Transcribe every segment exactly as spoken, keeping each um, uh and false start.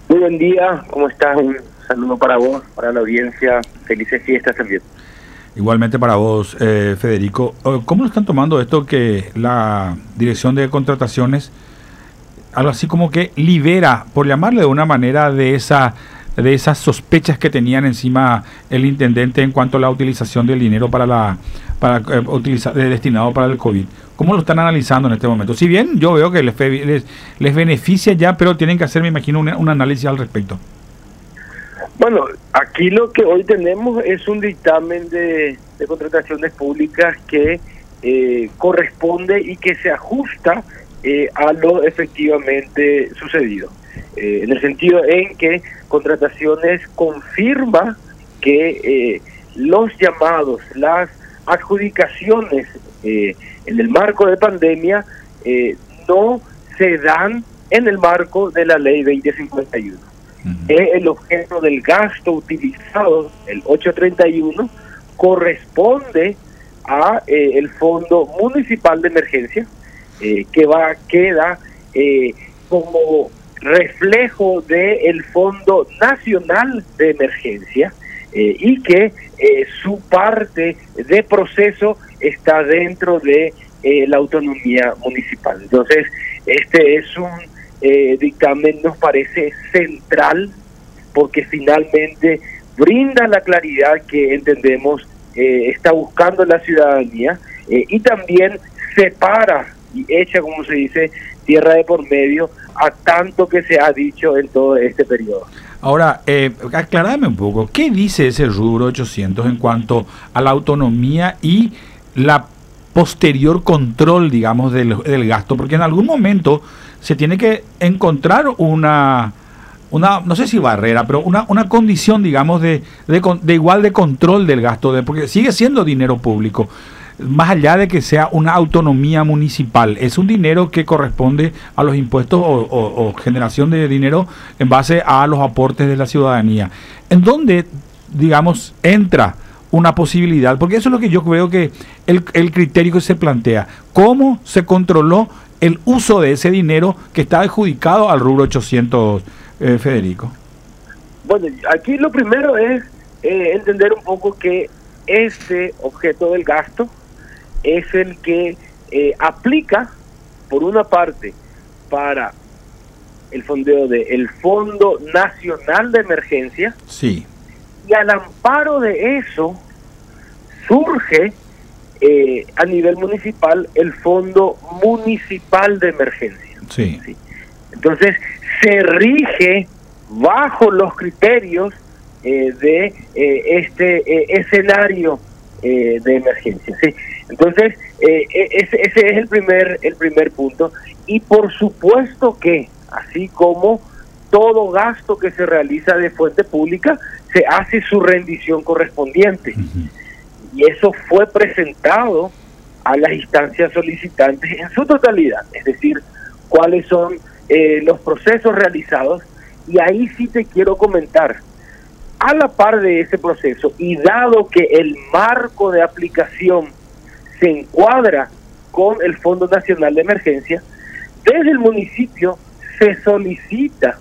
Muy buen día, ¿cómo estás? Un saludo para vos, para la audiencia. Felices fiestas también. Igualmente para vos, eh, Federico. ¿Cómo lo están tomando esto que la Dirección de Contrataciones, algo así como que libera, por llamarle de una manera, de esa de esas sospechas que tenían encima el intendente en cuanto a la utilización del dinero para la para eh, utilizar destinado para el COVID? ¿Cómo lo están analizando en este momento? Si bien yo veo que les, les, les beneficia ya, pero tienen que hacer, me imagino, un, un análisis al respecto. Bueno, aquí lo que hoy tenemos es un dictamen de, de contrataciones públicas que eh, corresponde y que se ajusta eh, a lo efectivamente sucedido. Eh, en el sentido en que Contrataciones confirma que eh, los llamados, las adjudicaciones eh, en el marco de pandemia eh, no se dan en el marco de la ley veinte cincuenta y uno. Uh-huh. Eh, el objeto del gasto utilizado, el ochocientos treinta y uno, corresponde a eh, el Fondo Municipal de Emergencia, eh, que va queda eh, como reflejo del Fondo Nacional de Emergencia eh, y que eh, su parte de proceso está dentro de eh, la autonomía municipal. Entonces, este es un eh, dictamen, nos parece central, porque finalmente brinda la claridad que entendemos eh, está buscando la ciudadanía eh, y también separa y echa, como se dice, tierra de por medio a tanto que se ha dicho en todo este periodo. Ahora, eh, aclarame un poco, ¿qué dice ese rubro ochocientos en cuanto a la autonomía y la posterior control, digamos, del, del gasto? Porque en algún momento se tiene que encontrar una, una no sé si barrera, pero una, una condición, digamos, de, de, de igual de control del gasto, de, porque sigue siendo dinero público. Más allá de que sea una autonomía municipal, es un dinero que corresponde a los impuestos o, o, o generación de dinero en base a los aportes de la ciudadanía. ¿En dónde, digamos, entra una posibilidad? Porque eso es lo que yo veo que el, el criterio que se plantea. ¿Cómo se controló el uso de ese dinero que está adjudicado al rubro ochocientos, eh, Federico? Bueno, aquí lo primero es eh, entender un poco que este objeto del gasto es el que eh, aplica, por una parte, para el fondeo del Fondo Nacional de Emergencia. Sí. Y al amparo de eso surge eh, a nivel municipal el Fondo Municipal de Emergencia. Sí. ¿Sí? Entonces se rige bajo los criterios eh, de eh, este eh, escenario eh, de emergencia. ¿Sí? Entonces eh, ese, ese es el primer el primer punto, y por supuesto que así como todo gasto que se realiza de fuente pública, se hace su rendición correspondiente. Uh-huh. Y eso fue presentado a las instancias solicitantes en su totalidad, es decir, cuáles son eh, los procesos realizados. Y ahí sí te quiero comentar, a la par de ese proceso, y dado que el marco de aplicación se encuadra con el Fondo Nacional de Emergencia, desde el municipio se solicita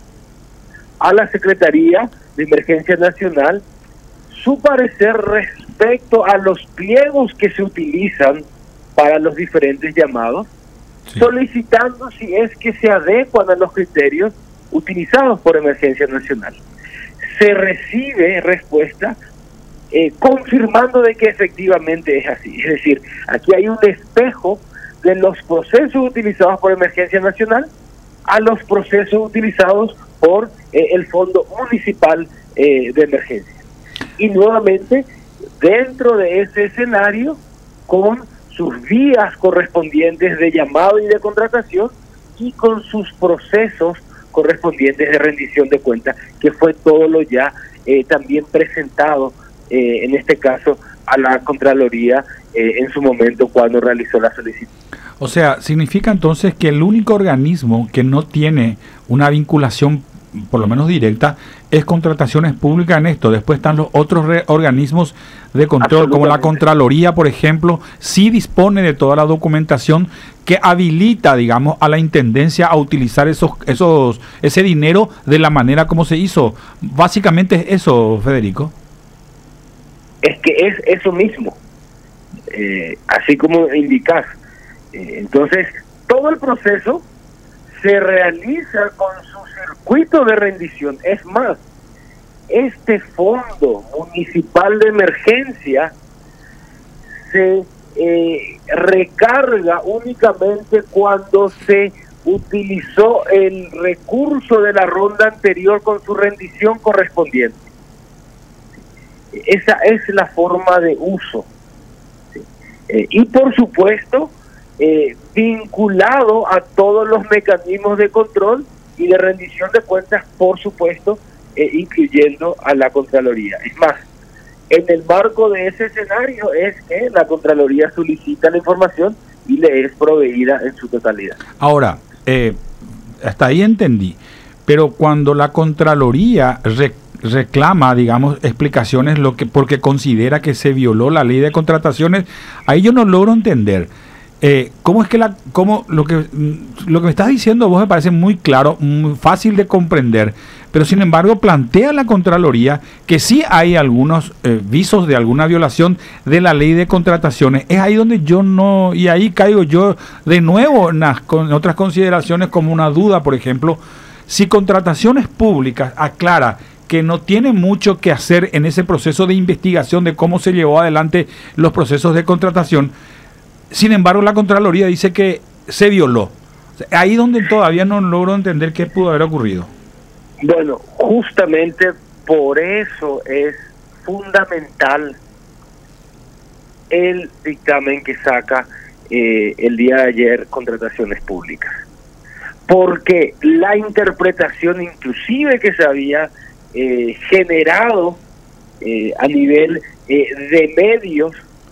a la Secretaría de Emergencia Nacional su parecer respecto a los pliegos que se utilizan para los diferentes llamados, sí, solicitando si es que se adecuan a los criterios utilizados por Emergencia Nacional. Se recibe respuesta eh, confirmando de que efectivamente es así. Es decir, aquí hay un espejo de los procesos utilizados por Emergencia Nacional a los procesos utilizados por eh, el Fondo Municipal eh, de Emergencia. Y nuevamente, dentro de ese escenario, con sus vías correspondientes de llamado y de contratación, y con sus procesos correspondientes de rendición de cuentas, que fue todo lo ya eh, también presentado, eh, en este caso, a la Contraloría eh, en su momento cuando realizó la solicitud. O sea, significa entonces que el único organismo que no tiene una vinculación por lo menos directa, es Contrataciones Públicas en esto. Después están los otros re- organismos de control, como la Contraloría, por ejemplo, sí dispone de toda la documentación que habilita, digamos, a la Intendencia a utilizar esos, esos, ese dinero de la manera como se hizo. Básicamente es eso, Federico. Es que es eso mismo, eh, así como indicas. Eh, entonces, todo el proceso se realiza con su circuito de rendición. Es más, este fondo municipal de emergencia se eh, recarga únicamente cuando se utilizó el recurso de la ronda anterior con su rendición correspondiente. Esa es la forma de uso. ¿Sí? Eh, y por supuesto, eh, vinculado a todos los mecanismos de control y de rendición de cuentas, por supuesto, eh, incluyendo a la Contraloría. Es más, en el marco de ese escenario es que la Contraloría solicita la información y le es proveída en su totalidad. Ahora, eh, hasta ahí entendí, pero cuando la Contraloría re reclama, digamos, explicaciones lo que porque considera que se violó la ley de contrataciones, ahí yo no logro entender. Eh, ¿Cómo es que la, cómo lo que lo que me estás diciendo vos me parece muy claro, muy fácil de comprender, pero sin embargo plantea la Contraloría que sí hay algunos eh, visos de alguna violación de la ley de contrataciones? Es ahí donde yo no, y ahí caigo yo de nuevo en, las, con otras consideraciones como una duda, por ejemplo, si Contrataciones Públicas aclara que no tiene mucho que hacer en ese proceso de investigación de cómo se llevó adelante los procesos de contratación. Sin embargo, la Contraloría dice que se violó. O sea, ahí donde todavía no logro entender qué pudo haber ocurrido. Bueno, justamente por eso es fundamental el dictamen que saca eh, el día de ayer Contrataciones Públicas. Porque la interpretación inclusive que se había eh, generado eh, a nivel eh, de medios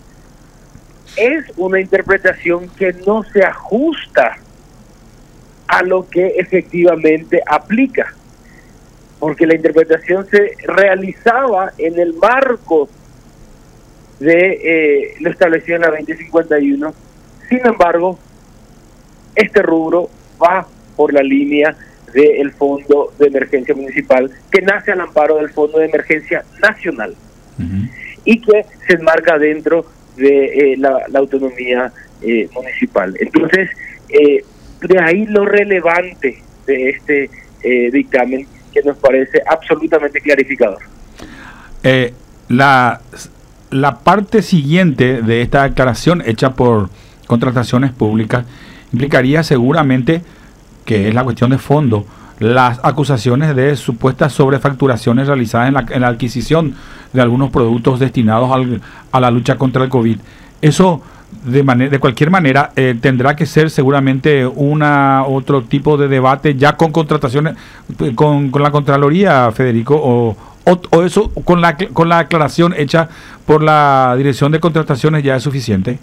es una interpretación que no se ajusta a lo que efectivamente aplica, porque la interpretación se realizaba en el marco de eh, lo establecido en la veinte cincuenta y uno. Sin embargo, este rubro va por la línea del Fondo de Emergencia Municipal, que nace al amparo del Fondo de Emergencia Nacional, uh-huh, y que se enmarca dentro de eh, la, la autonomía eh, municipal. Entonces, eh, de ahí lo relevante de este eh, dictamen, que nos parece absolutamente clarificador. Eh, la, la parte siguiente de esta declaración hecha por Contrataciones Públicas implicaría seguramente, que es la cuestión de fondo, las acusaciones de supuestas sobrefacturaciones realizadas en la, en la adquisición de algunos productos destinados al, a la lucha contra el COVID. Eso, de, manera, de cualquier manera, eh, tendrá que ser seguramente una otro tipo de debate ya con contrataciones, con, con la Contraloría, Federico, o, o, o eso con la, con la aclaración hecha por la Dirección de Contrataciones ya es suficiente.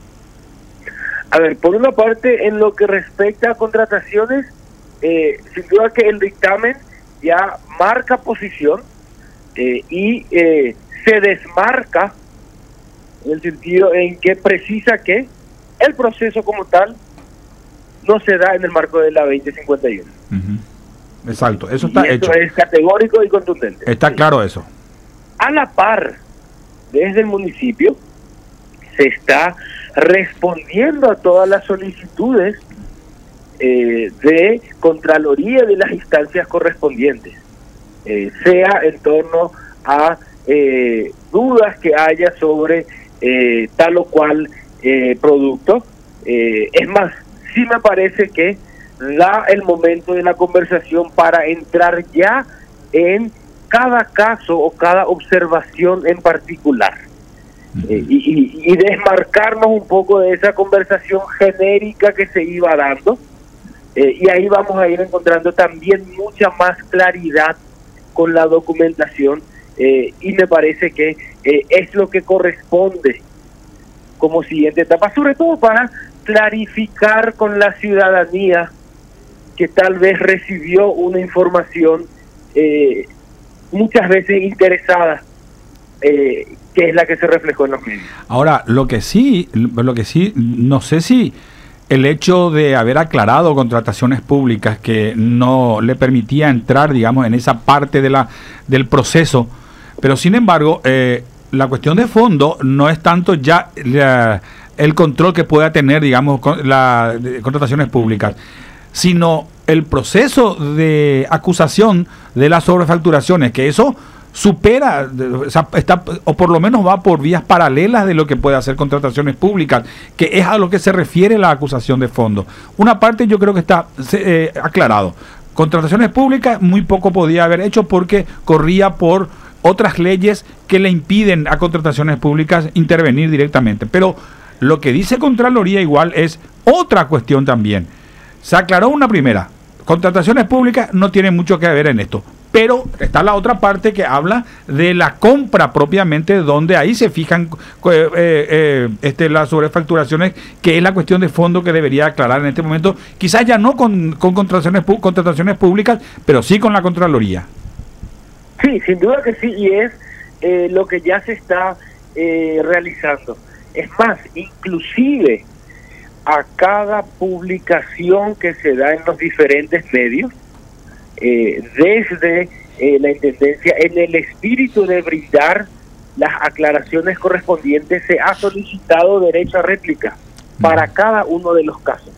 A ver, por una parte, en lo que respecta a contrataciones, Eh, sin duda que el dictamen ya marca posición eh, y eh, se desmarca en el sentido en que precisa que el proceso como tal no se da en el marco de la veinte cincuenta y uno. Uh-huh. Exacto, eso está y hecho. Eso es categórico y contundente. Está sí. claro eso. A la par, desde el municipio se está respondiendo a todas las solicitudes Eh, de Contraloría de las instancias correspondientes, eh, sea en torno a eh, dudas que haya sobre eh, tal o cual eh, producto. Eh, es más, sí me parece que da el momento de la conversación para entrar ya en cada caso o cada observación en particular, eh, y, y, y desmarcarnos un poco de esa conversación genérica que se iba dando. Eh, y ahí vamos a ir encontrando también mucha más claridad con la documentación, eh, y me parece que eh, es lo que corresponde como siguiente etapa, sobre todo para clarificar con la ciudadanía que tal vez recibió una información eh, muchas veces interesada, eh, que es la que se reflejó en los medios. Ahora, lo que sí, lo que sí, no sé si el hecho de haber aclarado contrataciones públicas que no le permitía entrar, digamos, en esa parte de la del proceso, pero sin embargo, eh, la cuestión de fondo no es tanto ya la, el control que pueda tener, digamos, con las contrataciones públicas, sino el proceso de acusación de las sobrefacturaciones, que eso supera, o sea, está, o por lo menos va por vías paralelas de lo que puede hacer contrataciones públicas, que es a lo que se refiere la acusación de fondo. Una parte yo creo que está eh, aclarado. Contrataciones públicas muy poco podía haber hecho porque corría por otras leyes que le impiden a contrataciones públicas intervenir directamente. Pero lo que dice Contraloría igual es otra cuestión también. Se aclaró una primera. Contrataciones públicas no tienen mucho que ver en esto. Pero está la otra parte que habla de la compra propiamente, donde ahí se fijan eh, eh, este, las sobrefacturaciones, que es la cuestión de fondo que debería aclarar en este momento. Quizás ya no con, con contrataciones, contrataciones públicas, pero sí con la Contraloría. Sí, sin duda que sí, y es eh, lo que ya se está eh, realizando. Es más, inclusive a cada publicación que se da en los diferentes medios, eh, desde eh, la Intendencia, en el espíritu de brindar las aclaraciones correspondientes, se ha solicitado derecho a réplica para cada uno de los casos.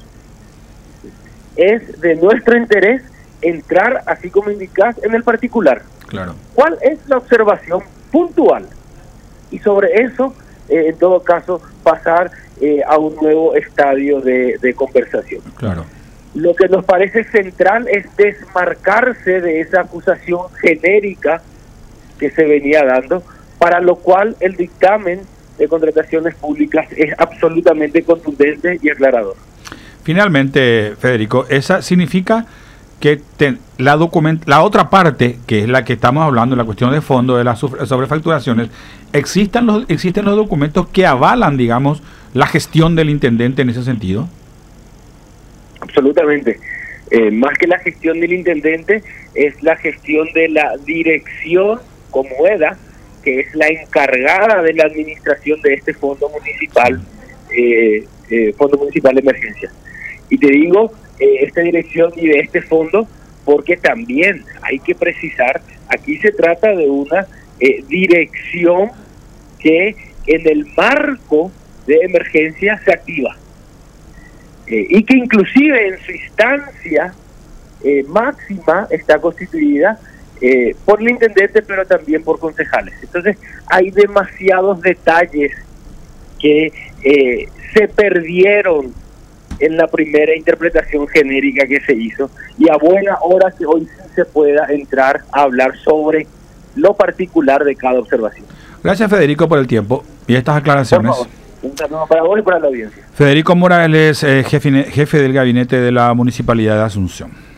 Es de nuestro interés entrar, así como indicás, en el particular. Claro. ¿Cuál es la observación puntual? Y sobre eso, eh, en todo caso, pasar eh, a un nuevo estadio de, de conversación. Claro. Lo que nos parece central es desmarcarse de esa acusación genérica que se venía dando, para lo cual el dictamen de contrataciones públicas es absolutamente contundente y aclarador. Finalmente, Federico, esa significa que te, la document, la otra parte, que es la que estamos hablando, la cuestión de fondo de las sobrefacturaciones, existen los, existen los documentos que avalan, digamos, la gestión del intendente en ese sentido. Absolutamente. Eh, más que la gestión del intendente, es la gestión de la dirección Comoeda, que es la encargada de la administración de este fondo municipal, eh, eh, Fondo Municipal de Emergencia. Y te digo, eh, esta dirección y de este fondo, porque también hay que precisar, aquí se trata de una eh, dirección que en el marco de emergencia se activa. Eh, y que inclusive en su instancia eh, máxima está constituida eh, por el intendente, pero también por concejales. Entonces hay demasiados detalles que eh, se perdieron en la primera interpretación genérica que se hizo, y a buena hora que hoy sí se pueda entrar a hablar sobre lo particular de cada observación. Gracias, Federico, por el tiempo y estas aclaraciones. Por favor. Un saludo para vos y para la audiencia. Federico Morales, eh, jefe, jefe del gabinete de la Municipalidad de Asunción.